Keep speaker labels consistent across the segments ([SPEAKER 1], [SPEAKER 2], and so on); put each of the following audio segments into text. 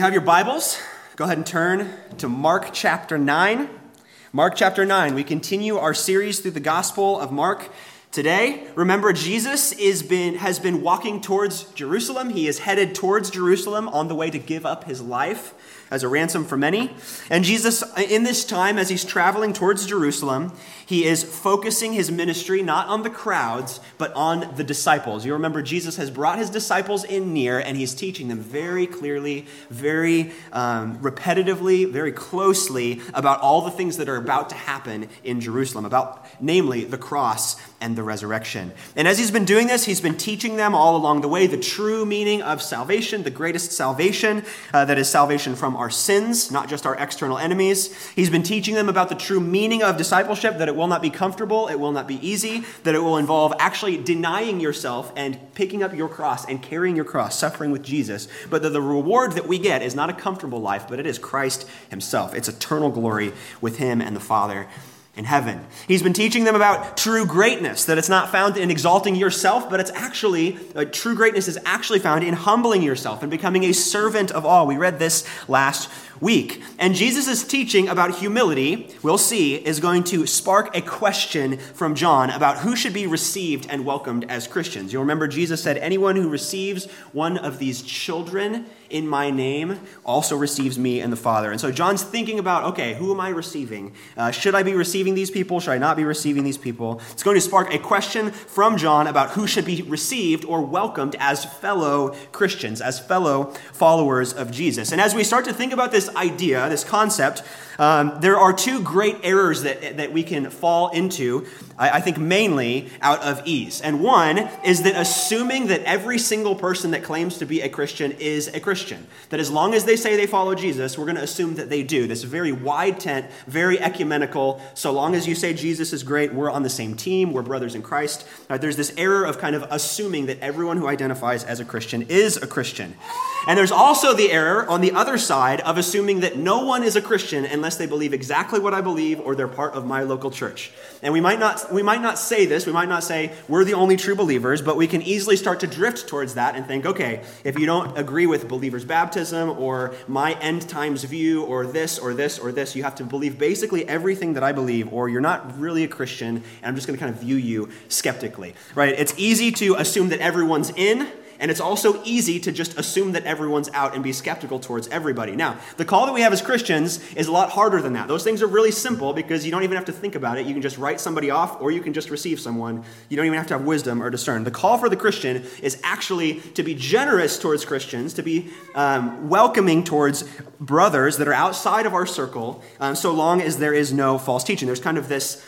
[SPEAKER 1] Have your Bibles? Go ahead and turn to Mark chapter 9. Mark chapter 9. We continue our series through the Gospel of Mark today. Remember, Jesus has been walking towards Jerusalem. He is headed towards Jerusalem on the way to give up his life as a ransom for many. And Jesus, in this time, as he's traveling towards Jerusalem, he is focusing his ministry not on the crowds, but on the disciples. You remember, Jesus has brought his disciples in near, and he's teaching them very clearly, very repetitively, very closely about all the things that are about to happen in Jerusalem, about, namely, the cross and the resurrection. And as he's been doing this, he's been teaching them all along the way the true meaning of salvation, the greatest salvation, that is salvation from our sins, not just our external enemies. He's been teaching them about the true meaning of discipleship, that it will not be comfortable, it will not be easy, that it will involve actually denying yourself and picking up your cross and carrying your cross, suffering with Jesus, but that the reward that we get is not a comfortable life, but it is Christ himself. It's eternal glory with him and the Father in heaven. He's been teaching them about true greatness, that it's not found in exalting yourself, but it's actually, true greatness is actually found in humbling yourself and becoming a servant of all. We read this last week. And Jesus' teaching about humility, we'll see, is going to spark a question from John about who should be received and welcomed as Christians. You'll remember Jesus said, anyone who receives one of these children in my name also receives me and the Father. And so John's thinking about, okay, who am I receiving? Should I be receiving these people? Should I not be receiving these people? It's going to spark a question from John about who should be received or welcomed as fellow Christians, as fellow followers of Jesus. And as we start to think about this idea, this concept, there are two great errors that we can fall into, I think mainly out of ease. And one is that assuming that every single person that claims to be a Christian is a Christian. That as long as they say they follow Jesus, we're going to assume that they do. This very wide tent, very ecumenical. So long as you say Jesus is great, we're on the same team, we're brothers in Christ. There's this error of kind of assuming that everyone who identifies as a Christian is a Christian. And there's also the error on the other side of assuming that no one is a Christian unless they believe exactly what I believe or they're part of my local church. And we might not say this, we might not say we're the only true believers, but we can easily start to drift towards that and think, okay, if you don't agree with believer's baptism or my end times view or this or this or this, you have to believe basically everything that I believe, or you're not really a Christian, and I'm just going to kind of view you skeptically, right? It's easy to assume that everyone's in, and it's also easy to just assume that everyone's out and be skeptical towards everybody. Now, the call that we have as Christians is a lot harder than that. Those things are really simple because you don't even have to think about it. You can just write somebody off, or you can just receive someone. You don't even have to have wisdom or discern. The call for the Christian is actually to be generous towards Christians, to be welcoming towards brothers that are outside of our circle, so long as there is no false teaching. There's kind of this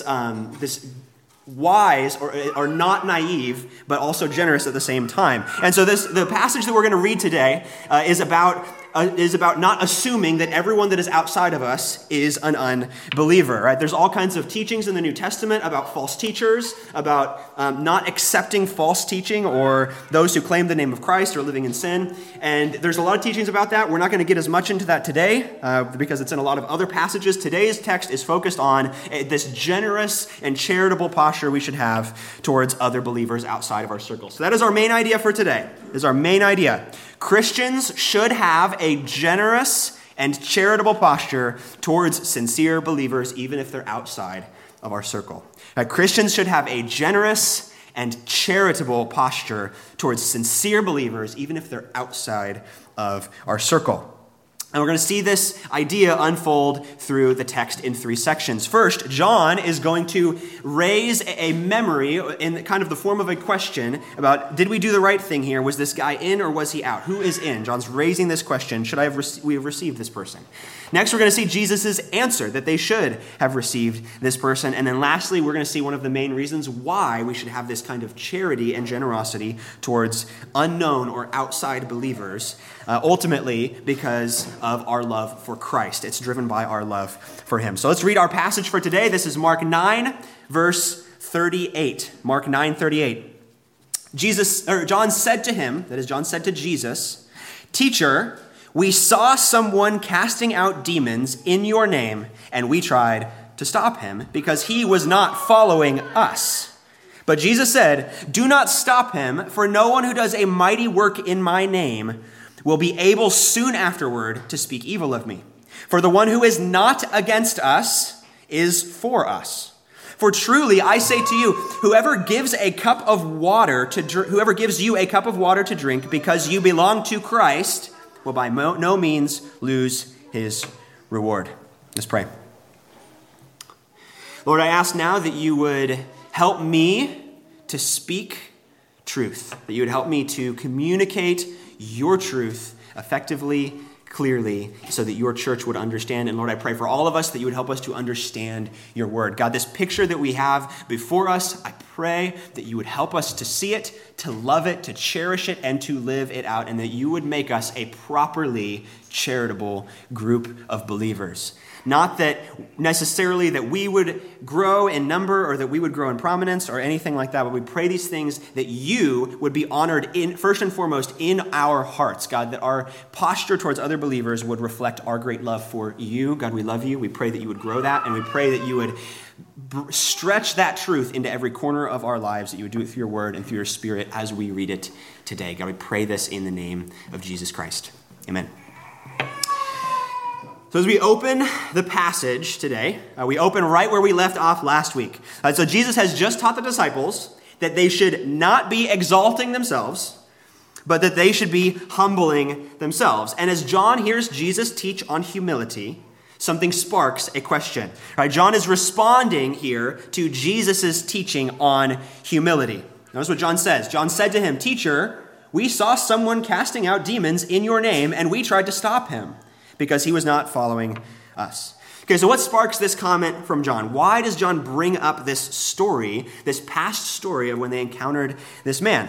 [SPEAKER 1] wise or not naive, but also generous at the same time. And so the passage that we're going to read today is about not assuming that everyone that is outside of us is an unbeliever, right? There's all kinds of teachings in the New Testament about false teachers, about not accepting false teaching or those who claim the name of Christ or living in sin. And there's a lot of teachings about that. We're not going to get as much into that today because it's in a lot of other passages. Today's text is focused on this generous and charitable posture we should have towards other believers outside of our circle. So that is our main idea for today. Is our main idea. Christians should have a generous and charitable posture towards sincere believers, even if they're outside of our circle. Christians should have a generous and charitable posture towards sincere believers, even if they're outside of our circle. And we're going to see this idea unfold through the text in three sections. First, John is going to raise a memory in kind of the form of a question about, did we do the right thing here? Was this guy in or was he out? Who is in? John's raising this question. Should we have received this person? Next, we're going to see Jesus' answer, that they should have received this person. And then lastly, we're going to see one of the main reasons why we should have this kind of charity and generosity towards unknown or outside believers, ultimately because of our love for Christ. It's driven by our love for him. So let's read our passage for today. This is Mark 9, verse 38. Mark 9:38. John said to him, that is, John said to Jesus, "Teacher, we saw someone casting out demons in your name, and we tried to stop him because he was not following us." But Jesus said, "Do not stop him, for no one who does a mighty work in my name will be able soon afterward to speak evil of me. For the one who is not against us is for us. For truly I say to you, whoever gives you a cup of water to drink because you belong to Christ will by no means lose his reward. Let's pray. Lord, I ask now that you would help me to speak truth, that you would help me to communicate your truth effectively, clearly, so that your church would understand. And Lord, I pray for all of us that you would help us to understand your word. God, this picture that we have before us, I pray that you would help us to see it, to love it, to cherish it, and to live it out, and that you would make us a properly charitable group of believers. Not that necessarily that we would grow in number or that we would grow in prominence or anything like that, but we pray these things that you would be honored in first and foremost in our hearts, God, that our posture towards other believers would reflect our great love for you. God, we love you. We pray that you would grow that, and we pray that you would stretch that truth into every corner of our lives, that you would do it through your word and through your spirit as we read it today. God, we pray this in the name of Jesus Christ. Amen. So as we open the passage today, we open right where we left off last week. So Jesus has just taught the disciples that they should not be exalting themselves, but that they should be humbling themselves. And as John hears Jesus teach on humility, something sparks a question. Right? John is responding here to Jesus' teaching on humility. Notice what John says. John said to him, "Teacher, we saw someone casting out demons in your name, and we tried to stop him, because he was not following us." Okay, so what sparks this comment from John? Why does John bring up this story, this past story of when they encountered this man?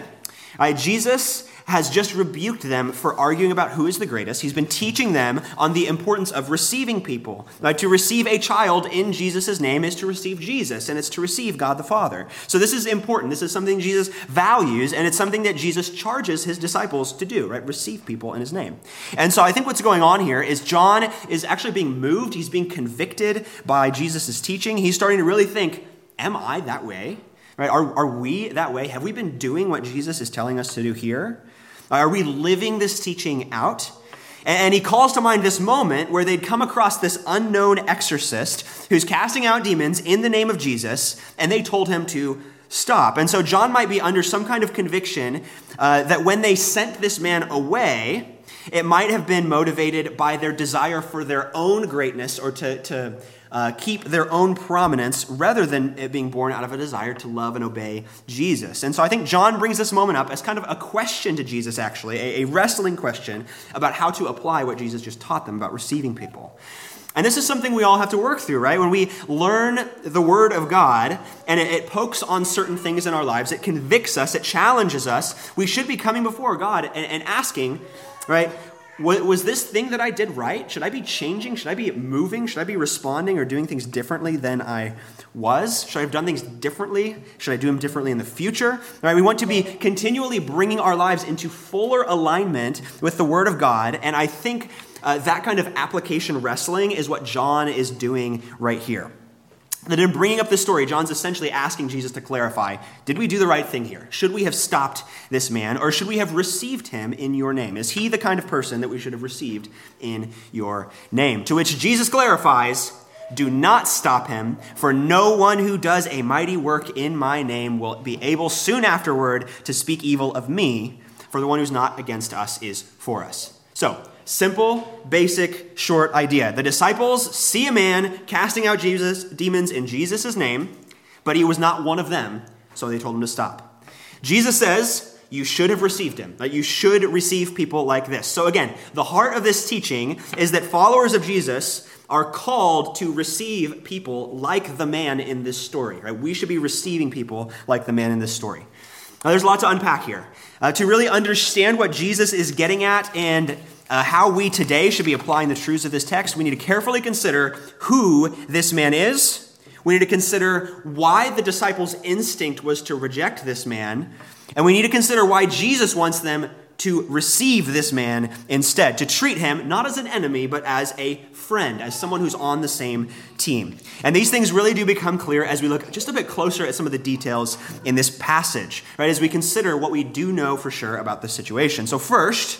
[SPEAKER 1] Jesus has just rebuked them for arguing about who is the greatest. He's been teaching them on the importance of receiving people. To receive a child in Jesus' name is to receive Jesus, and it's to receive God the Father. So this is important. This is something Jesus values, and it's something that Jesus charges his disciples to do, right? Receive people in his name. And so I think what's going on here is John is actually being moved. He's being convicted by Jesus' teaching. He's starting to really think, am I that way? Right? Are we that way? Have we been doing what Jesus is telling us to do here? Are we living this teaching out? And he calls to mind this moment where they'd come across this unknown exorcist who's casting out demons in the name of Jesus, and they told him to stop. And so John might be under some kind of conviction that when they sent this man away, it might have been motivated by their desire for their own greatness or to keep their own prominence rather than it being born out of a desire to love and obey Jesus. And so I think John brings this moment up as kind of a question to Jesus, actually, a wrestling question about how to apply what Jesus just taught them about receiving people. And this is something we all have to work through, right? When we learn the Word of God and it pokes on certain things in our lives, it convicts us, it challenges us, we should be coming before God and asking, right, was this thing that I did right? Should I be changing? Should I be moving? Should I be responding or doing things differently than I was? Should I have done things differently? Should I do them differently in the future? All right, we want to be continually bringing our lives into fuller alignment with the Word of God, and I think that kind of application wrestling is what John is doing right here. That in bringing up this story, John's essentially asking Jesus to clarify, did we do the right thing here? Should we have stopped this man, or should we have received him in your name? Is he the kind of person that we should have received in your name? To which Jesus clarifies, do not stop him, for no one who does a mighty work in my name will be able soon afterward to speak evil of me, for the one who's not against us is for us. So, simple, basic, short idea. The disciples see a man casting out demons in Jesus' name, but he was not one of them, so they told him to stop. Jesus says, you should have received him. That you should receive people like this. So again, the heart of this teaching is that followers of Jesus are called to receive people like the man in this story. Right? We should be receiving people like the man in this story. Now, there's a lot to unpack here. To really understand what Jesus is getting at and how we today should be applying the truths of this text, we need to carefully consider who this man is. We need to consider why the disciples' instinct was to reject this man. And we need to consider why Jesus wants them to receive this man instead, to treat him not as an enemy, but as a friend, as someone who's on the same team. And these things really do become clear as we look just a bit closer at some of the details in this passage, right? As we consider what we do know for sure about the situation. So first,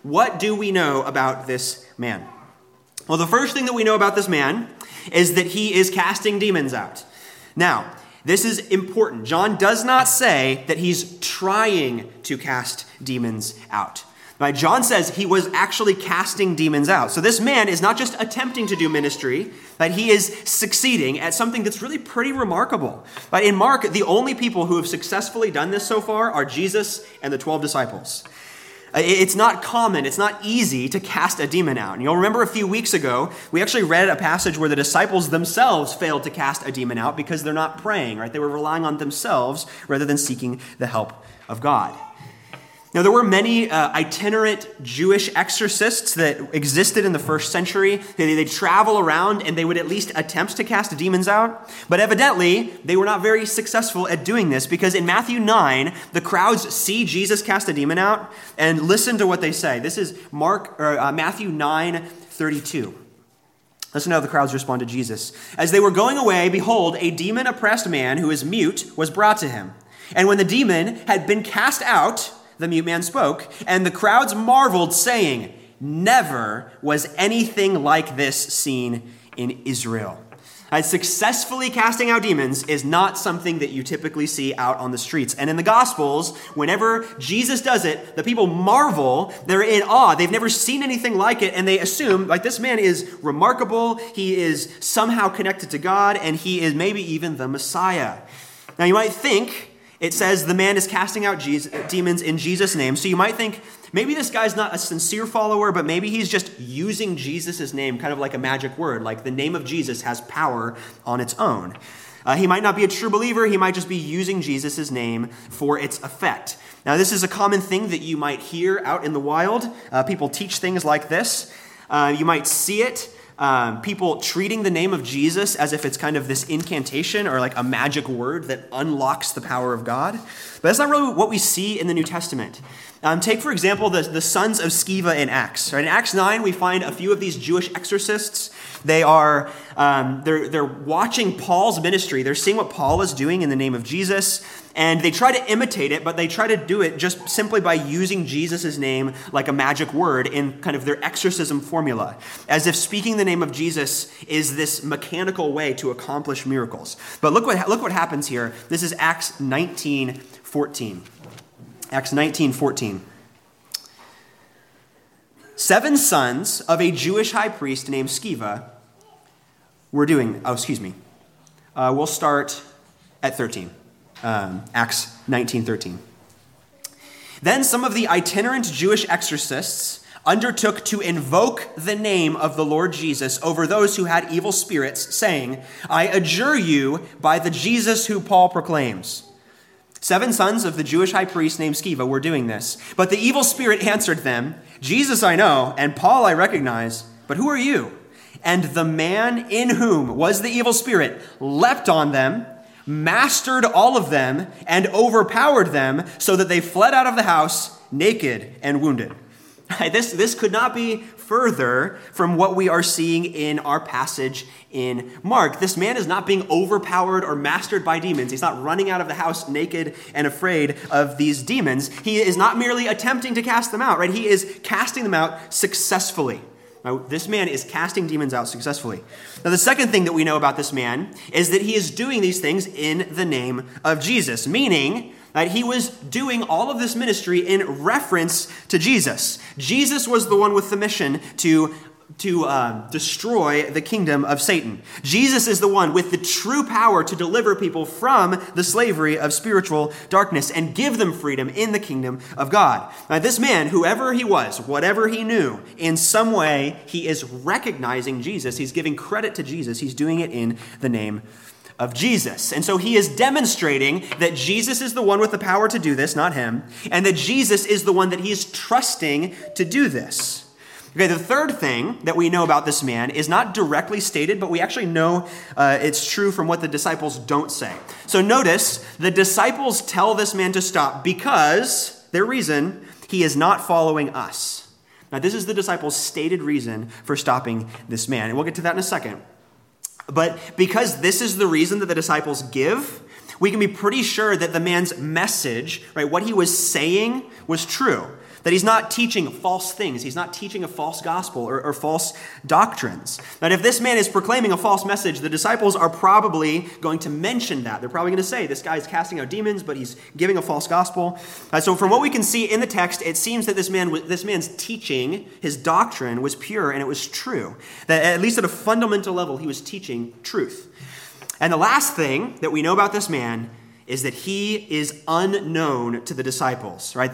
[SPEAKER 1] what do we know about this man? Well, the first thing that we know about this man is that he is casting demons out. Now, this is important. John does not say that he's trying to cast demons out. Right? John says he was actually casting demons out. So this man is not just attempting to do ministry, but he is succeeding at something that's really pretty remarkable. But in Mark, the only people who have successfully done this so far are Jesus and the 12 disciples. It's not common, it's not easy to cast a demon out. And you'll remember a few weeks ago, we actually read a passage where the disciples themselves failed to cast a demon out because they're not praying, right? They were relying on themselves rather than seeking the help of God. Now, there were many itinerant Jewish exorcists that existed in the first century. They'd travel around and they would at least attempt to cast demons out. But evidently, they were not very successful at doing this because in Matthew 9, the crowds see Jesus cast a demon out and listen to what they say. This is Matthew 9:32. Listen to how the crowds respond to Jesus. As they were going away, behold, a demon-oppressed man who is mute was brought to him. And when the demon had been cast out, the mute man spoke, and the crowds marveled, saying, never was anything like this seen in Israel. Successfully casting out demons is not something that you typically see out on the streets. And in the Gospels, whenever Jesus does it, the people marvel, they're in awe. They've never seen anything like it, and they assume, like, this man is remarkable, he is somehow connected to God, and he is maybe even the Messiah. Now, you might think, it says the man is casting out demons in Jesus' name. So you might think, maybe this guy's not a sincere follower, but maybe he's just using Jesus' name, kind of like a magic word, like the name of Jesus has power on its own. He might not be a true believer. He might just be using Jesus' name for its effect. Now, this is a common thing that you might hear out in the wild. People teach things like this. You might see it. People treating the name of Jesus as if it's kind of this incantation or like a magic word that unlocks the power of God. But that's not really what we see in the New Testament. Take, for example, the sons of Sceva in Acts. Right? In Acts 9, we find a few of these Jewish exorcists. They are they're watching Paul's ministry. They're seeing what Paul is doing in the name of Jesus, and they try to imitate it, but they try to do it just simply by using Jesus' name like a magic word in kind of their exorcism formula, as if speaking the name of Jesus is this mechanical way to accomplish miracles. But look what happens here. This is Acts 19:14. Acts 19:14. 7 sons of a Jewish high priest named Sceva were doing, we'll start at 13. Acts 19:13. Then some of the itinerant Jewish exorcists undertook to invoke the name of the Lord Jesus over those who had evil spirits, saying, I adjure you by the Jesus who Paul proclaims. 7 sons of the Jewish high priest named Sceva were doing this. But the evil spirit answered them, Jesus I know, and Paul I recognize, but who are you? And the man in whom was the evil spirit leapt on them, mastered all of them, and overpowered them, so that they fled out of the house naked and wounded. This could not be further from what we are seeing in our passage in Mark. This man is not being overpowered or mastered by demons. He's not running out of the house naked and afraid of these demons. He is not merely attempting to cast them out, right? He is casting them out successfully. Now, this man is casting demons out successfully. Now, the second thing that we know about this man is that he is doing these things in the name of Jesus, meaning that he was doing all of this ministry in reference to Jesus. Jesus was the one with the mission to destroy the kingdom of Satan. Jesus is the one with the true power to deliver people from the slavery of spiritual darkness and give them freedom in the kingdom of God. Now, this man, whoever he was, whatever he knew, in some way, he is recognizing Jesus. He's giving credit to Jesus. He's doing it in the name of Jesus. And so he is demonstrating that Jesus is the one with the power to do this, not him, and that Jesus is the one that he is trusting to do this. Okay, the third thing that we know about this man is not directly stated, but we actually know it's true from what the disciples don't say. So notice, the disciples tell this man to stop because their reason, he is not following us. Now, this is the disciples' stated reason for stopping this man, and we'll get to that in a second. But because this is the reason that the disciples give, we can be pretty sure that the man's message, right, what he was saying was true. that he's not teaching false things. He's not teaching a false gospel or false doctrines. That if this man is proclaiming a false message, the disciples are probably going to mention that. They're probably going to say, this guy is casting out demons, but he's giving a false gospel. So from what we can see in the text, it seems that this man's teaching, his doctrine, was pure and it was true. That at least at a fundamental level, he was teaching truth. And the last thing that we know about this man is that he is unknown to the disciples, right?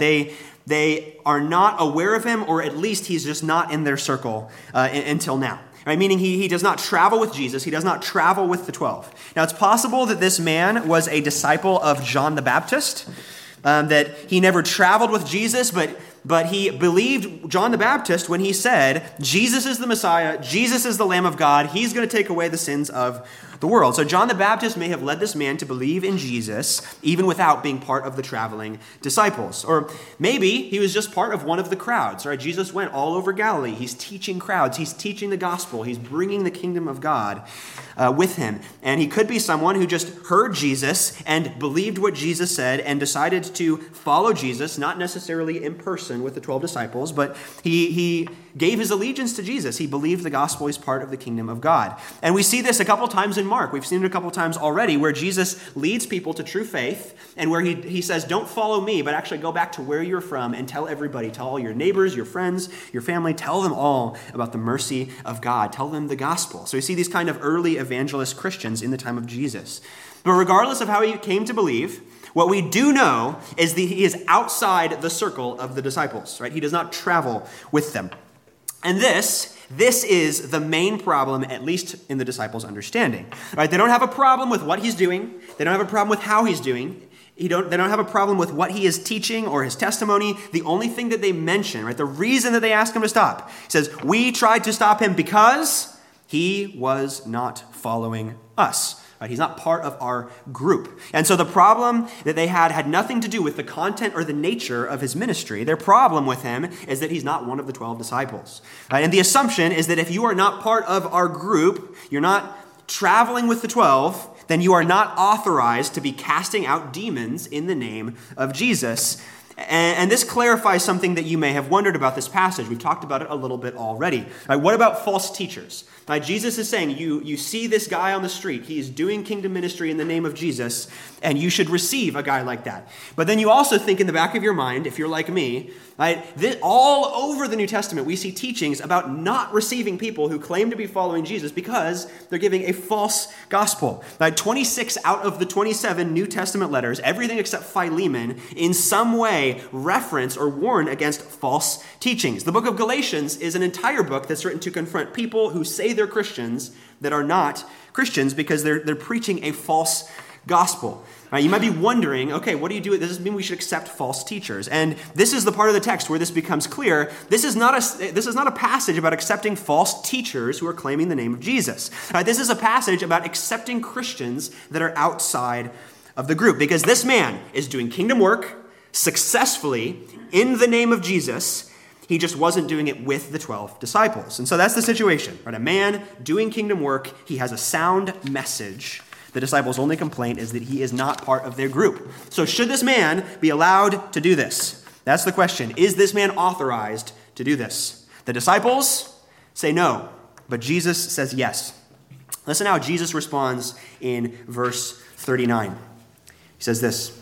[SPEAKER 1] They are not aware of him, or at least he's just not in their circle until now. Right? Meaning he does not travel with Jesus. He does not travel with the 12. Now, it's possible that this man was a disciple of John the Baptist, that he never traveled with Jesus, but he believed John the Baptist when he said, Jesus is the Messiah, Jesus is the Lamb of God, he's going to take away the sins of the world. So John the Baptist may have led this man to believe in Jesus, even without being part of the traveling disciples. Or maybe he was just part of one of the crowds, right? Jesus went all over Galilee. He's teaching crowds. He's teaching the gospel. He's bringing the kingdom of God with him. And he could be someone who just heard Jesus and believed what Jesus said and decided to follow Jesus, not necessarily in person with the 12 disciples, but he gave his allegiance to Jesus. He believed the gospel is part of the kingdom of God. And we see this a couple times in Mark. We've seen it a couple times already where Jesus leads people to true faith and where he says, don't follow me, but actually go back to where you're from and tell everybody, tell all your neighbors, your friends, your family, tell them all about the mercy of God. Tell them the gospel. So we see these kind of early evangelist Christians in the time of Jesus. But regardless of how he came to believe, what we do know is that he is outside the circle of the disciples, right? He does not travel with them. And this is the main problem, at least in the disciples' understanding. Right? They don't have a problem with what he's doing. They don't have a problem with how he's doing. They don't have a problem with what he is teaching or his testimony. The only thing that they mention, right, the reason that they ask him to stop, he says, we tried to stop him because he was not following us. Right? He's not part of our group. And so the problem that they had nothing to do with the content or the nature of his ministry. Their problem with him is that he's not one of the 12 disciples. Right? And the assumption is that if you are not part of our group, you're not traveling with the 12, then you are not authorized to be casting out demons in the name of Jesus. And this clarifies something that you may have wondered about this passage. We've talked about it a little bit already. Right, what about false teachers? Right, Jesus is saying, you see this guy on the street. He is doing kingdom ministry in the name of Jesus, and you should receive a guy like that. But then you also think in the back of your mind, if you're like me, right, all over the New Testament, we see teachings about not receiving people who claim to be following Jesus because they're giving a false gospel. Right, 26 out of the 27 New Testament letters, everything except Philemon, in some way reference or warn against false teachings. The book of Galatians is an entire book that's written to confront people who say they're Christians that are not Christians because they're preaching a false gospel. Right, you might be wondering, okay, what do you do? Does this mean we should accept false teachers? And this is the part of the text where this becomes clear. This is not a passage about accepting false teachers who are claiming the name of Jesus. Right, this is a passage about accepting Christians that are outside of the group because this man is doing kingdom work successfully in the name of Jesus. He just wasn't doing it with the 12 disciples. And so that's the situation. Right? A man doing kingdom work, he has a sound message. The disciples' only complaint is that he is not part of their group. So should this man be allowed to do this? That's the question. Is this man authorized to do this? The disciples say no, but Jesus says yes. Listen how Jesus responds in verse 39. He says this,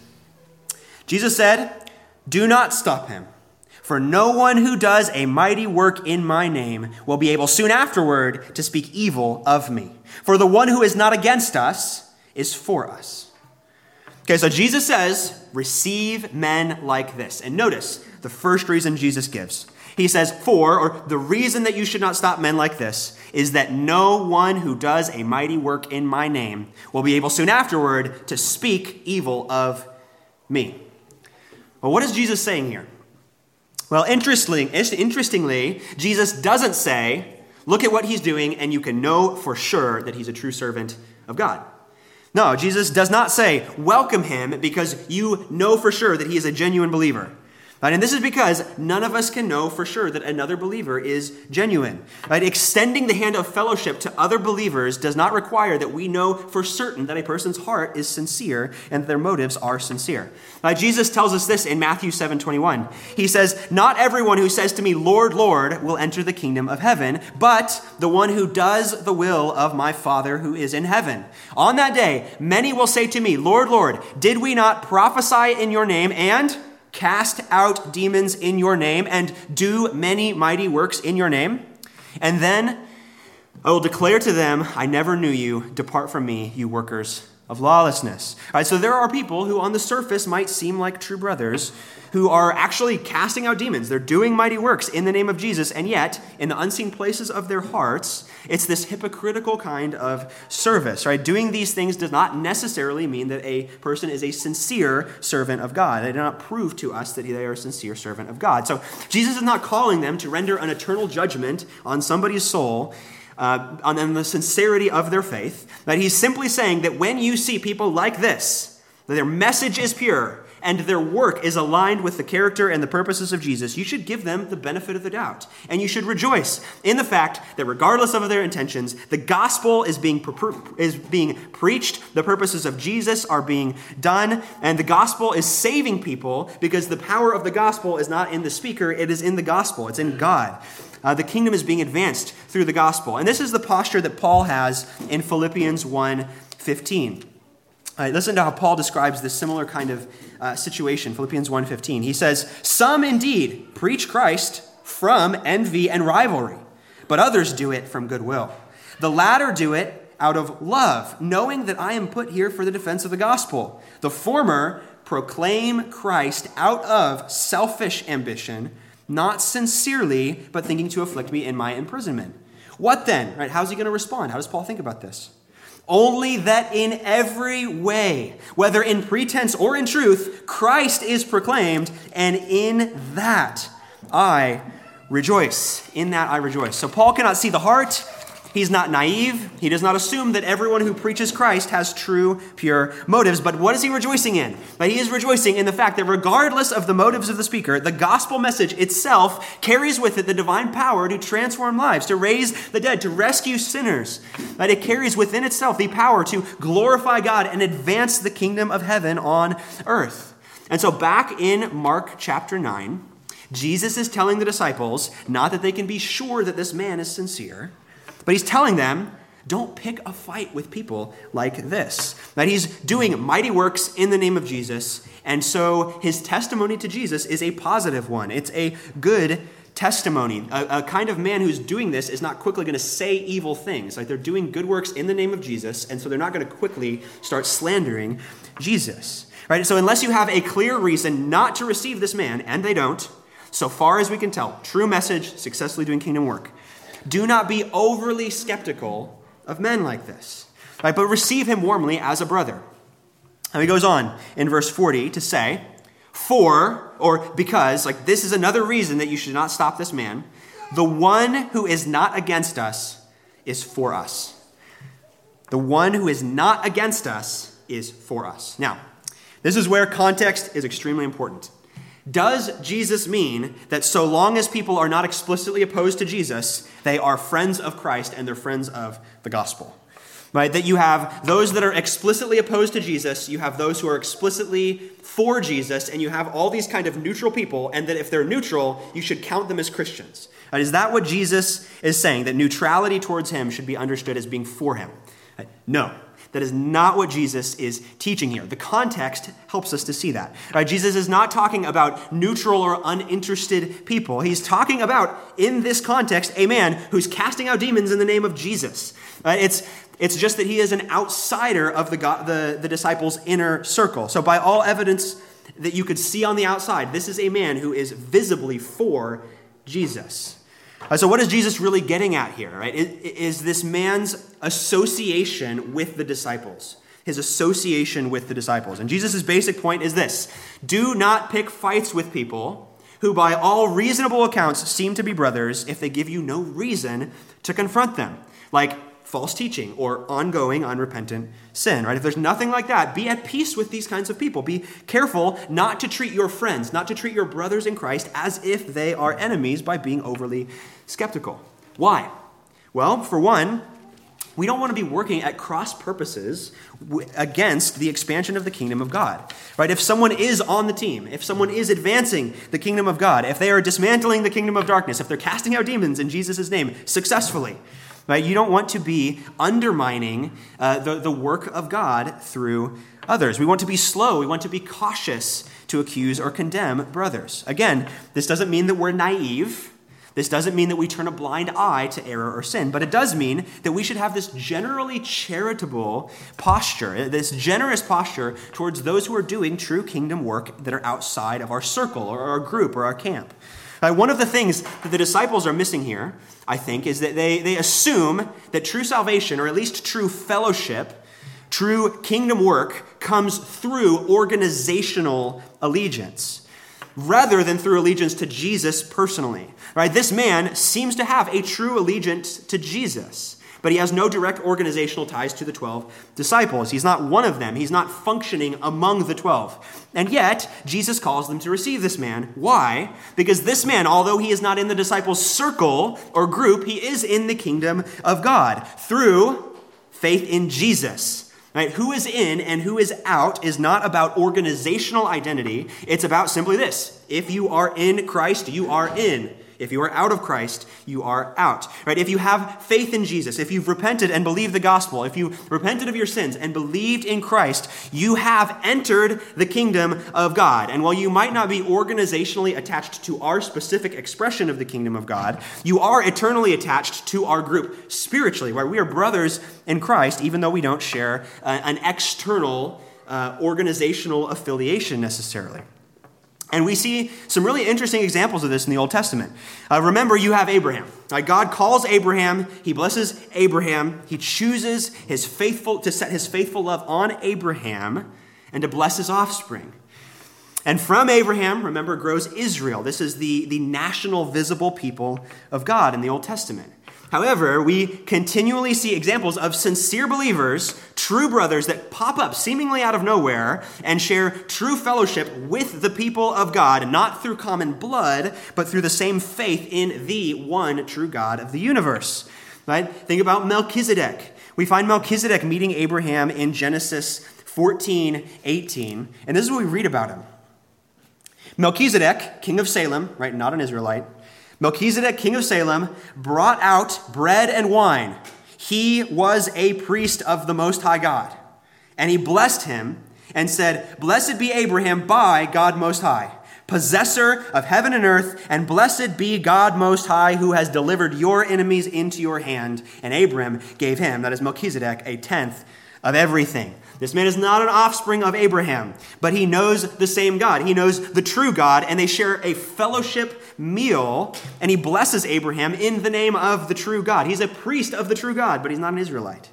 [SPEAKER 1] Jesus said, "Do not stop him, for no one who does a mighty work in my name will be able soon afterward to speak evil of me. For the one who is not against us is for us." Okay, so Jesus says, receive men like this. And notice the first reason Jesus gives. He says, or the reason that you should not stop men like this is that no one who does a mighty work in my name will be able soon afterward to speak evil of me. Well, what is Jesus saying here? Well, interestingly, Jesus doesn't say, look at what he's doing and you can know for sure that he's a true servant of God. No, Jesus does not say, welcome him because you know for sure that he is a genuine believer. Right? And this is because none of us can know for sure that another believer is genuine. Right? Extending the hand of fellowship to other believers does not require that we know for certain that a person's heart is sincere and that their motives are sincere. Right? Jesus tells us this in Matthew 7:21. He says, "Not everyone who says to me, 'Lord, Lord,' will enter the kingdom of heaven, but the one who does the will of my Father who is in heaven. On that day, many will say to me, 'Lord, Lord, did we not prophesy in your name and cast out demons in your name and do many mighty works in your name? And then I will declare to them, I never knew you. Depart from me, you workers of lawlessness.'" All right, so there are people who on the surface might seem like true brothers who are actually casting out demons. They're doing mighty works in the name of Jesus, and yet in the unseen places of their hearts, it's this hypocritical kind of service, right? Doing these things does not necessarily mean that a person is a sincere servant of God. They do not prove to us that they are a sincere servant of God. So Jesus is not calling them to render an eternal judgment on somebody's soul on the sincerity of their faith. That he's simply saying that when you see people like this, that their message is pure and their work is aligned with the character and the purposes of Jesus, you should give them the benefit of the doubt. And you should rejoice in the fact that regardless of their intentions, the gospel is being preached, the purposes of Jesus are being done, and the gospel is saving people because the power of the gospel is not in the speaker, it is in the gospel, it's in God. The kingdom is being advanced through the gospel. And this is the posture that Paul has in Philippians 1:15. Listen to how Paul describes this similar kind of situation, Philippians 1:15. He says, "Some indeed preach Christ from envy and rivalry, but others do it from goodwill. The latter do it out of love, knowing that I am put here for the defense of the gospel. The former proclaim Christ out of selfish ambition, not sincerely, but thinking to afflict me in my imprisonment." What then? Right? How's he going to respond? How does Paul think about this? "Only that in every way, whether in pretense or in truth, Christ is proclaimed, and in that I rejoice." In that I rejoice. So Paul cannot see the heart. He's not naive. He does not assume that everyone who preaches Christ has true, pure motives. But what is he rejoicing in? But he is rejoicing in the fact that regardless of the motives of the speaker, the gospel message itself carries with it the divine power to transform lives, to raise the dead, to rescue sinners. That it carries within itself the power to glorify God and advance the kingdom of heaven on earth. And so back in Mark chapter 9, Jesus is telling the disciples, not that they can be sure that this man is sincere, but he's telling them, don't pick a fight with people like this. That he's doing mighty works in the name of Jesus, and so his testimony to Jesus is a positive one. It's a good testimony. A kind of man who's doing this is not quickly going to say evil things. Like they're doing good works in the name of Jesus, and so they're not going to quickly start slandering Jesus. Right? So unless you have a clear reason not to receive this man, and they don't, so far as we can tell, true message, successfully doing kingdom work, do not be overly skeptical of men like this, right? But receive him warmly as a brother. And he goes on in verse 40 to say, because, like this is another reason that you should not stop this man, the one who is not against us is for us. The one who is not against us is for us. Now, this is where context is extremely important. Does Jesus mean that so long as people are not explicitly opposed to Jesus, they are friends of Christ and they're friends of the gospel? Right? That you have those that are explicitly opposed to Jesus, you have those who are explicitly for Jesus, and you have all these kind of neutral people, and that if they're neutral, you should count them as Christians. Right? Is that what Jesus is saying? That neutrality towards him should be understood as being for him? Right? No. That is not what Jesus is teaching here. The context helps us to see that. Right? Jesus is not talking about neutral or uninterested people. He's talking about, in this context, a man who's casting out demons in the name of Jesus. It's just that he is an outsider of the disciples' inner circle. So by all evidence that you could see on the outside, this is a man who is visibly for Jesus. So what is Jesus really getting at here? Right? Is this man's association with the disciples. His association with the disciples. And Jesus' basic point is this: do not pick fights with people who by all reasonable accounts seem to be brothers if they give you no reason to confront them. Like, false teaching or ongoing unrepentant sin, right? If there's nothing like that, be at peace with these kinds of people. Be careful not to treat your friends, not to treat your brothers in Christ as if they are enemies by being overly skeptical. Why? Well, for one, we don't want to be working at cross purposes against the expansion of the kingdom of God, right? If someone is on the team, if someone is advancing the kingdom of God, if they are dismantling the kingdom of darkness, if they're casting out demons in Jesus' name successfully, right? You don't want to be undermining the work of God through others. We want to be slow. We want to be cautious to accuse or condemn brothers. Again, this doesn't mean that we're naive. This doesn't mean that we turn a blind eye to error or sin, but it does mean that we should have this generally charitable posture, this generous posture towards those who are doing true kingdom work that are outside of our circle or our group or our camp. One of the things that the disciples are missing here, I think, is that they assume that true salvation, or at least true fellowship, true kingdom work, comes through organizational allegiance, rather than through allegiance to Jesus personally. Right? This man seems to have a true allegiance to Jesus, but he has no direct organizational ties to the 12 disciples. He's not one of them. He's not functioning among the 12. And yet, Jesus calls them to receive this man. Why? Because this man, although he is not in the disciples' circle or group, he is in the kingdom of God through faith in Jesus. Right? Who is in and who is out is not about organizational identity. It's about simply this. If you are in Christ, you are in. If you are out of Christ, you are out. Right? If you have faith in Jesus, if you've repented and believed the gospel, if you repented of your sins and believed in Christ, you have entered the kingdom of God. And while you might not be organizationally attached to our specific expression of the kingdom of God, you are eternally attached to our group spiritually, where we are brothers in Christ, even though we don't share an external organizational affiliation necessarily. And we see some really interesting examples of this in the Old Testament. Remember, you have Abraham. God calls Abraham. He blesses Abraham. He chooses to set his faithful love on Abraham and to bless his offspring. And from Abraham, remember, grows Israel. This is the national visible people of God in the Old Testament. However, we continually see examples of sincere believers, true brothers that pop up seemingly out of nowhere and share true fellowship with the people of God, not through common blood, but through the same faith in the one true God of the universe. Right? Think about Melchizedek. We find Melchizedek meeting Abraham in Genesis 14:18, and this is what we read about him. Melchizedek, king of Salem, right, not an Israelite, Melchizedek, king of Salem, brought out bread and wine. He was a priest of the Most High God. And he blessed him and said, "Blessed be Abraham by God Most High, possessor of heaven and earth, and blessed be God Most High, who has delivered your enemies into your hand." And Abram gave him, that is Melchizedek, a tenth of everything. This man is not an offspring of Abraham, but he knows the same God. He knows the true God, and they share a fellowship meal, and he blesses Abraham in the name of the true God. He's a priest of the true God, but he's not an Israelite.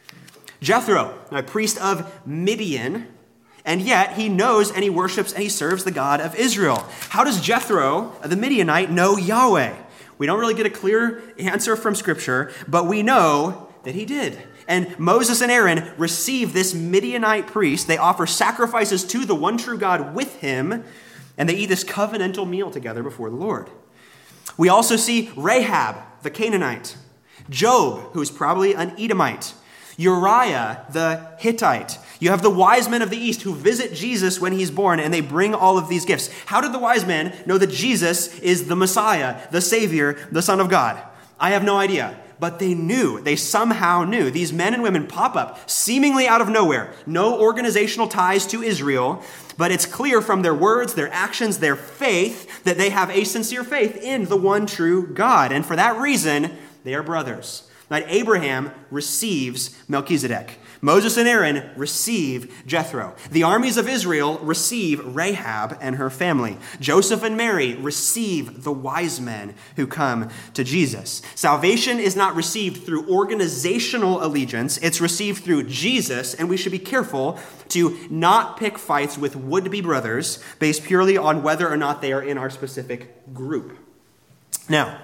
[SPEAKER 1] Jethro, a priest of Midian, and yet he knows and he worships and he serves the God of Israel. How does Jethro, the Midianite, know Yahweh? We don't really get a clear answer from Scripture, but we know that he did. And Moses and Aaron receive this Midianite priest. They offer sacrifices to the one true God with him, and they eat this covenantal meal together before the Lord. We also see Rahab, the Canaanite, Job, who's probably an Edomite, Uriah, the Hittite. You have the wise men of the East who visit Jesus when he's born, and they bring all of these gifts. How did the wise men know that Jesus is the Messiah, the Savior, the Son of God? I have no idea. But they knew. They somehow knew. These men and women pop up seemingly out of nowhere. No organizational ties to Israel, but it's clear from their words, their actions, their faith, that they have a sincere faith in the one true God. And for that reason, they are brothers. Right? Abraham receives Melchizedek. Moses and Aaron receive Jethro. The armies of Israel receive Rahab and her family. Joseph and Mary receive the wise men who come to Jesus. Salvation is not received through organizational allegiance. It's received through Jesus, and we should be careful to not pick fights with would-be brothers based purely on whether or not they are in our specific group. Now,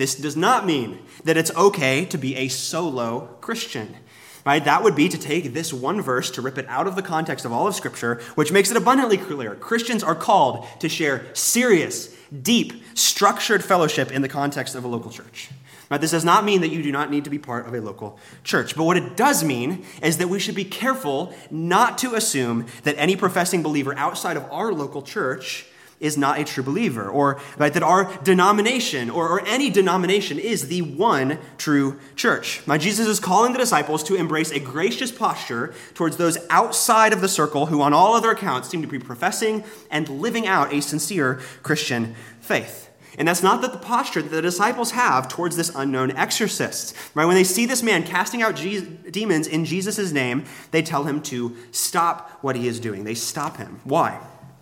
[SPEAKER 1] This does not mean that it's okay to be a solo Christian. Right? That would be to take this one verse, to rip it out of the context of all of Scripture, which makes it abundantly clear. Christians are called to share serious, deep, structured fellowship in the context of a local church. Right? This does not mean that you do not need to be part of a local church. But what it does mean is that we should be careful not to assume that any professing believer outside of our local church is not a true believer, or right, that our denomination or any denomination is the one true church. Now, Jesus is calling the disciples to embrace a gracious posture towards those outside of the circle who on all other accounts seem to be professing and living out a sincere Christian faith. And that's not the posture that the disciples have towards this unknown exorcist. Right? When they see this man casting out demons in Jesus' name, they tell him to stop what he is doing. They stop him. Why?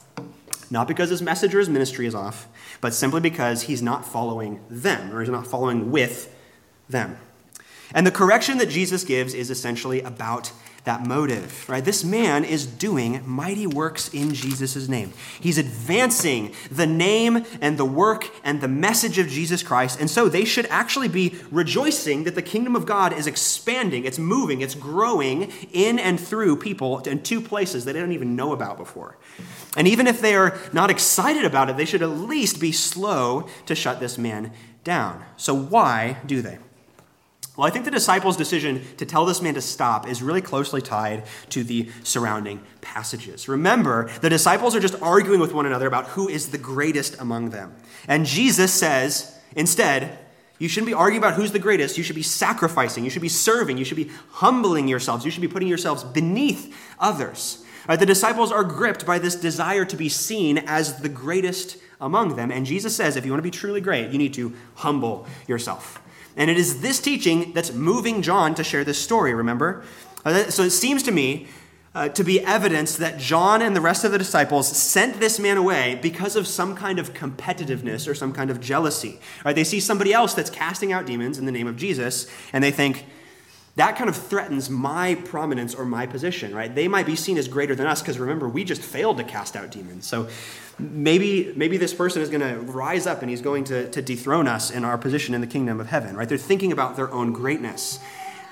[SPEAKER 1] Not because his message or his ministry is off, but simply because he's not following them, or he's not following with them. And the correction that Jesus gives is essentially about that motive, right? This man is doing mighty works in Jesus' name. He's advancing the name and the work and the message of Jesus Christ. And so they should actually be rejoicing that the kingdom of God is expanding, it's moving, it's growing in and through people in two places they didn't even know about before. And even if they are not excited about it, they should at least be slow to shut this man down. So why do they? Well, I think the disciples' decision to tell this man to stop is really closely tied to the surrounding passages. Remember, the disciples are just arguing with one another about who is the greatest among them. And Jesus says, instead, you shouldn't be arguing about who's the greatest. You should be sacrificing. You should be serving. You should be humbling yourselves. You should be putting yourselves beneath others. The disciples are gripped by this desire to be seen as the greatest among them. And Jesus says, if you want to be truly great, you need to humble yourself. And it is this teaching that's moving John to share this story, remember? So it seems to me to be evidence that John and the rest of the disciples sent this man away because of some kind of competitiveness or some kind of jealousy. Right? They see somebody else that's casting out demons in the name of Jesus, and they think, that kind of threatens my prominence or my position, right? They might be seen as greater than us because remember, we just failed to cast out demons. So maybe this person is going to rise up and he's going to dethrone us in our position in the kingdom of heaven, right? They're thinking about their own greatness.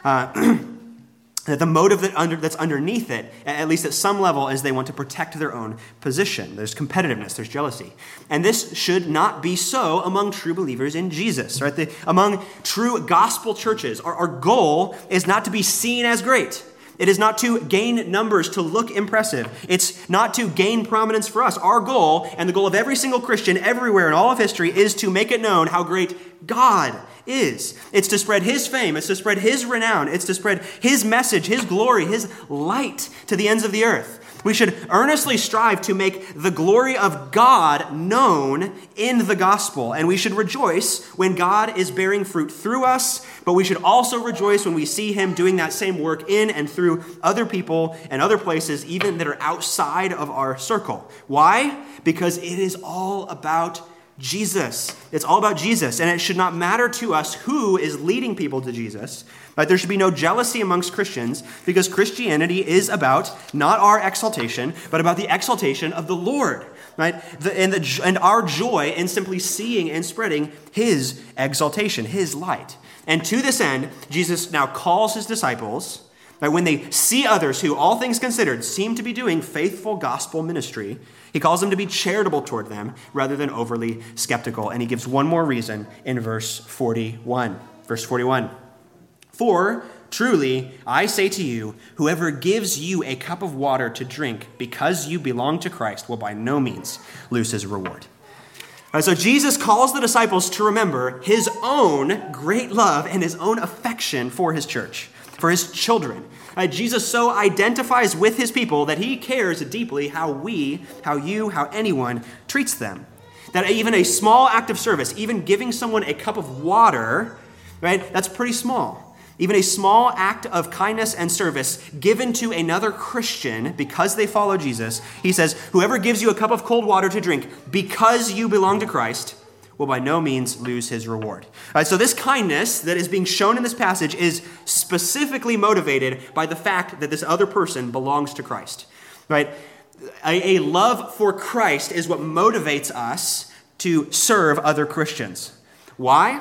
[SPEAKER 1] The motive that's underneath it, at least at some level, is they want to protect their own position. There's competitiveness, there's jealousy. And this should not be so among true believers in Jesus, right? Among true gospel churches, our goal is not to be seen as great. It is not to gain numbers, to look impressive. It's not to gain prominence for us. Our goal, and the goal of every single Christian everywhere in all of history, is to make it known how great God is. It's to spread his fame. It's to spread his renown. It's to spread his message, his glory, his light to the ends of the earth. We should earnestly strive to make the glory of God known in the gospel. And we should rejoice when God is bearing fruit through us, but we should also rejoice when we see him doing that same work in and through other people and other places, even that are outside of our circle. Why? Because it is all about Jesus. It's all about Jesus, and it should not matter to us who is leading people to Jesus. But there should be no jealousy amongst Christians, because Christianity is about not our exaltation, but about the exaltation of the Lord, right? And our joy in simply seeing and spreading his exaltation, his light. And to this end, Jesus now calls his disciples, right, when they see others who, all things considered, seem to be doing faithful gospel ministry, he calls them to be charitable toward them rather than overly skeptical. And he gives one more reason in verse 41. Verse 41. For truly, I say to you, whoever gives you a cup of water to drink because you belong to Christ will by no means lose his reward. So Jesus calls the disciples to remember his own great love and his own affection for his church, for his children. Jesus so identifies with his people that he cares deeply how anyone treats them. That even a small act of service, even giving someone a cup of water, right, that's pretty small. Even a small act of kindness and service given to another Christian because they follow Jesus, he says, whoever gives you a cup of cold water to drink because you belong to Christ will by no means lose his reward. So this kindness that is being shown in this passage is specifically motivated by the fact that this other person belongs to Christ. Right? A love for Christ is what motivates us to serve other Christians. Why?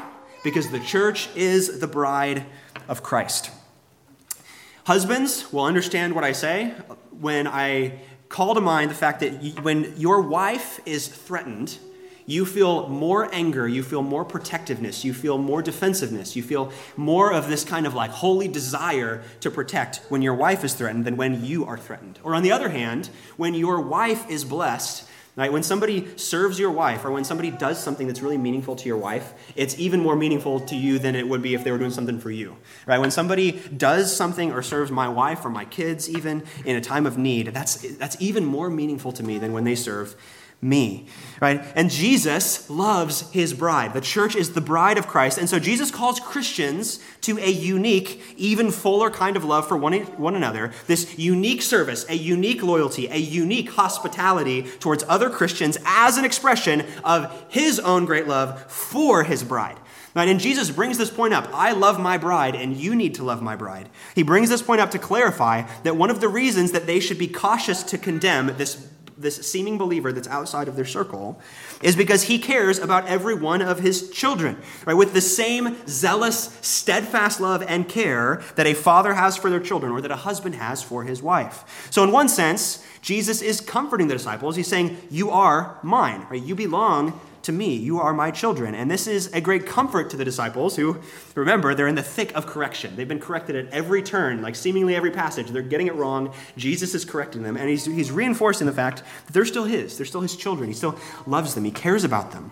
[SPEAKER 1] because the church is the bride of Christ. Husbands will understand what I say when I call to mind the fact that when your wife is threatened, you feel more anger, you feel more protectiveness, you feel more defensiveness, you feel more of this kind of like holy desire to protect when your wife is threatened than when you are threatened. Or on the other hand, when your wife is blessed, right? When somebody serves your wife or when somebody does something that's really meaningful to your wife, it's even more meaningful to you than it would be if they were doing something for you, right? When somebody does something or serves my wife or my kids even in a time of need, that's even more meaningful to me than when they serve me, right? And Jesus loves his bride. The church is the bride of Christ. And so Jesus calls Christians to a unique, even fuller kind of love for one another, this unique service, a unique loyalty, a unique hospitality towards other Christians as an expression of his own great love for his bride. Right? And Jesus brings this point up. I love my bride, and you need to love my bride. He brings this point up to clarify that one of the reasons that they should be cautious to condemn this seeming believer that's outside of their circle is because he cares about every one of his children, right? With the same zealous, steadfast love and care that a father has for their children or that a husband has for his wife. So in one sense, Jesus is comforting the disciples. He's saying, you are mine, right? You belong to me. You are my children. And this is a great comfort to the disciples who, remember, they're in the thick of correction. They've been corrected at every turn, like seemingly every passage. They're getting it wrong. Jesus is correcting them. And he's reinforcing the fact that they're still his. They're still his children. He still loves them. He cares about them.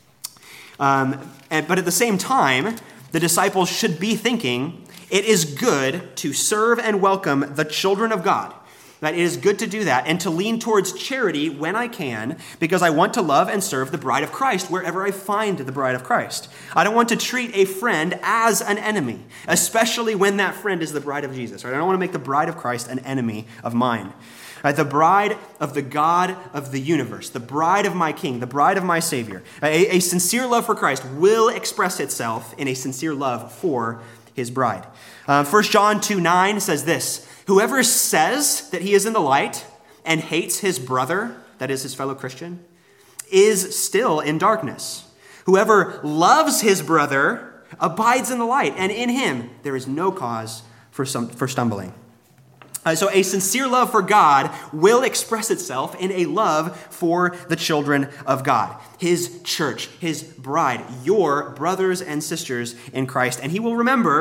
[SPEAKER 1] But at the same time, the disciples should be thinking, it is good to serve and welcome the children of God. That it is good to do that and to lean towards charity when I can because I want to love and serve the bride of Christ wherever I find the bride of Christ. I don't want to treat a friend as an enemy, especially when that friend is the bride of Jesus. Right? I don't want to make the bride of Christ an enemy of mine. Right? The bride of the God of the universe, the bride of my King, the bride of my Savior. A sincere love for Christ will express itself in a sincere love for his bride. 1 John 2:9 says this, whoever says that he is in the light and hates his brother, that is his fellow Christian, is still in darkness. Whoever loves his brother abides in the light, and in him there is no cause for stumbling. So a sincere love for God will express itself in a love for the children of God, his church, his bride, your brothers and sisters in Christ. And he will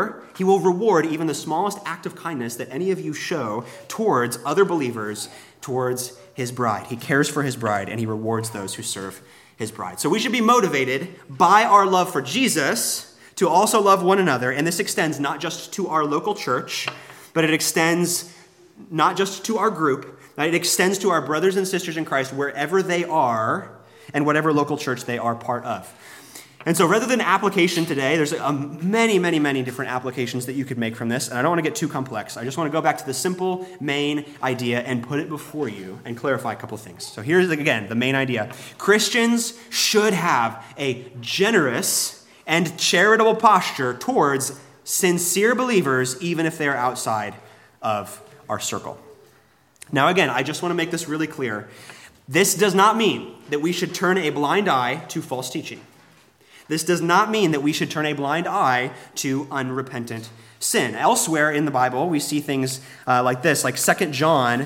[SPEAKER 1] reward even the smallest act of kindness that any of you show towards other believers, towards his bride. He cares for his bride, and he rewards those who serve his bride. So we should be motivated by our love for Jesus to also love one another. And this extends not just to our local church, but it extends not just to our group, it extends to our brothers and sisters in Christ wherever they are and whatever local church they are part of. And so rather than application today, there's many, many, many different applications that you could make from this, and I don't want to get too complex. I just want to go back to the simple main idea and put it before you and clarify a couple of things. So here's, again, the main idea. Christians should have a generous and charitable posture towards sincere believers, even if they are outside of our circle. Now, again, I just want to make this really clear. This does not mean that we should turn a blind eye to false teaching. This does not mean that we should turn a blind eye to unrepentant sin. Elsewhere in the Bible, we see things like this, like 2 John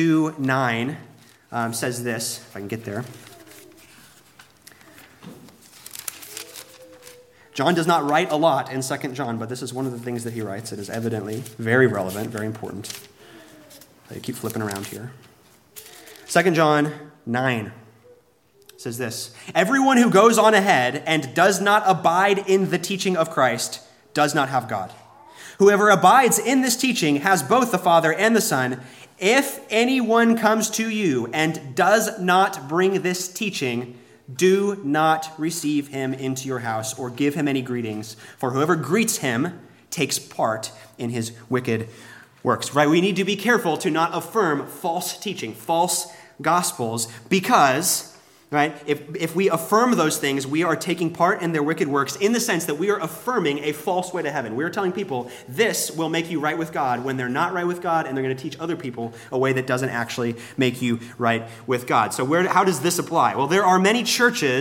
[SPEAKER 1] 2:9 says this, if I can get there. John does not write a lot in 2 John, but this is one of the things that he writes. It is evidently very relevant, very important. I keep flipping around here. 2 John 9 says this, everyone who goes on ahead and does not abide in the teaching of Christ does not have God. Whoever abides in this teaching has both the Father and the Son. If anyone comes to you and does not bring this teaching, do not receive him into your house or give him any greetings, for whoever greets him takes part in his wicked works. Right? We need to be careful to not affirm false teaching, false gospels, because, right, if we affirm those things, we are taking part in their wicked works in the sense that we are affirming a false way to heaven. We are telling people this will make you right with God when they're not right with God, and they're going to teach other people a way that doesn't actually make you right with God. So how does this apply? Well, there are many churches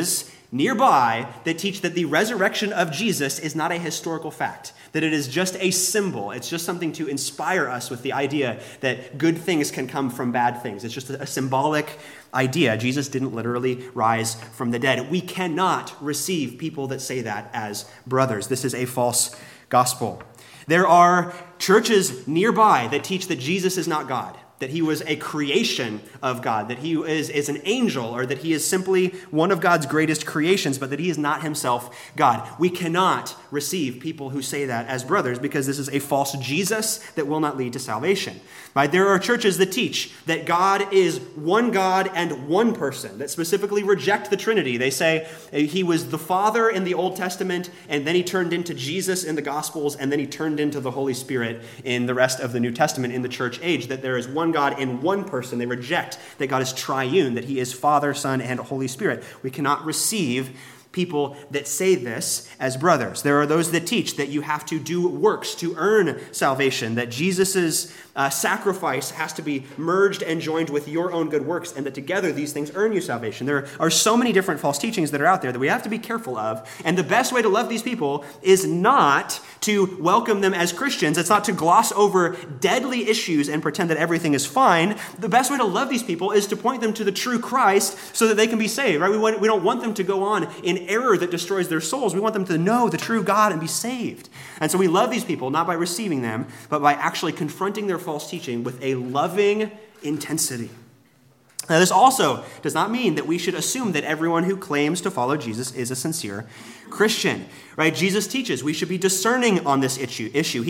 [SPEAKER 1] nearby that teach that the resurrection of Jesus is not a historical fact, that it is just a symbol. It's just something to inspire us with the idea that good things can come from bad things. It's just a symbolic idea. Jesus didn't literally rise from the dead. We cannot receive people that say that as brothers. This is a false gospel. There are churches nearby that teach that Jesus is not God, that he was a creation of God, that he is an angel, or that he is simply one of God's greatest creations, but that he is not himself God. We cannot receive people who say that as brothers because this is a false Jesus that will not lead to salvation. Right? There are churches that teach that God is one God and one person, that specifically reject the Trinity. They say he was the Father in the Old Testament, and then he turned into Jesus in the Gospels, and then he turned into the Holy Spirit in the rest of the New Testament in the church age, that there is one God in one person. They reject that God is triune, that he is Father, Son, and Holy Spirit. We cannot receive people that say this as brothers. There are those that teach that you have to do works to earn salvation, that Jesus' sacrifice has to be merged and joined with your own good works, and that together these things earn you salvation. There are so many different false teachings that are out there that we have to be careful of, and the best way to love these people is not to welcome them as Christians. It's not to gloss over deadly issues and pretend that everything is fine. The best way to love these people is to point them to the true Christ so that they can be saved, right? We don't want them to go on in error that destroys their souls. We want them to know the true God and be saved. And so we love these people not by receiving them, but by actually confronting their false teaching with a loving intensity. Now, this also does not mean that we should assume that everyone who claims to follow Jesus is a sincere Christian, right? Jesus teaches we should be discerning on this issue.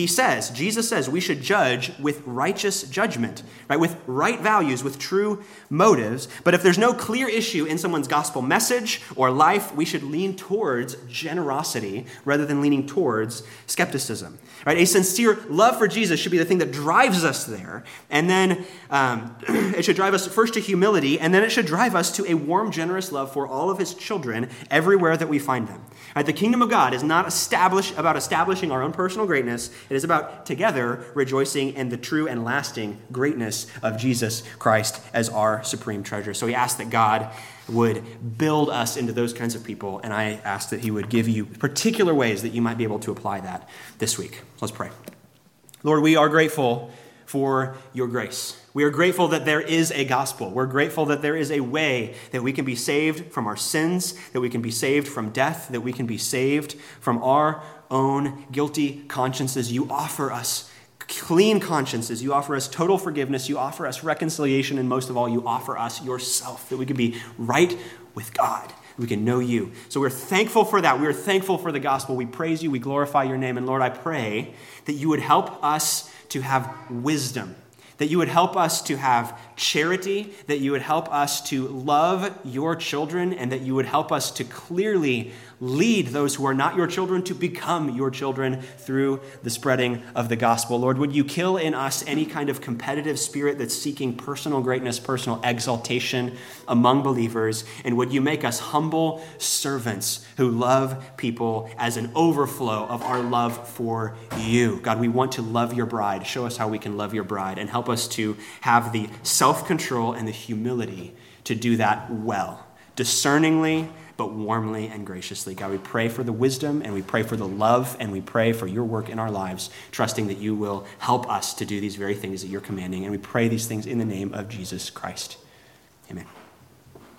[SPEAKER 1] Jesus says we should judge with righteous judgment, right? With right values, with true motives. But if there's no clear issue in someone's gospel message or life, we should lean towards generosity rather than leaning towards skepticism, right? A sincere love for Jesus should be the thing that drives us there. And then it should drive us first to humility, and then it should drive us to a warm, generous love for all of his children everywhere that we find them. Right, the kingdom of God is not about establishing our own personal greatness. It is about together rejoicing in the true and lasting greatness of Jesus Christ as our supreme treasure. So we ask that God would build us into those kinds of people, and I ask that he would give you particular ways that you might be able to apply that this week. Let's pray. Lord, we are grateful for your grace. We are grateful that there is a gospel. We're grateful that there is a way that we can be saved from our sins, that we can be saved from death, that we can be saved from our own guilty consciences. You offer us clean consciences. You offer us total forgiveness. You offer us reconciliation. And most of all, you offer us yourself, that we can be right with God. We can know you. So we're thankful for that. We're thankful for the gospel. We praise you. We glorify your name. And Lord, I pray that you would help us to have wisdom, that you would help us to have charity, that you would help us to love your children, and that you would help us to clearly lead those who are not your children to become your children through the spreading of the gospel. Lord, would you kill in us any kind of competitive spirit that's seeking personal greatness, personal exaltation among believers, and would you make us humble servants who love people as an overflow of our love for you. God, we want to love your bride. Show us how we can love your bride, and help us to have the self-control and the humility to do that well, discerningly, but warmly and graciously. God, we pray for the wisdom, and we pray for the love, and we pray for your work in our lives, trusting that you will help us to do these very things that you're commanding. And we pray these things in the name of Jesus Christ. Amen.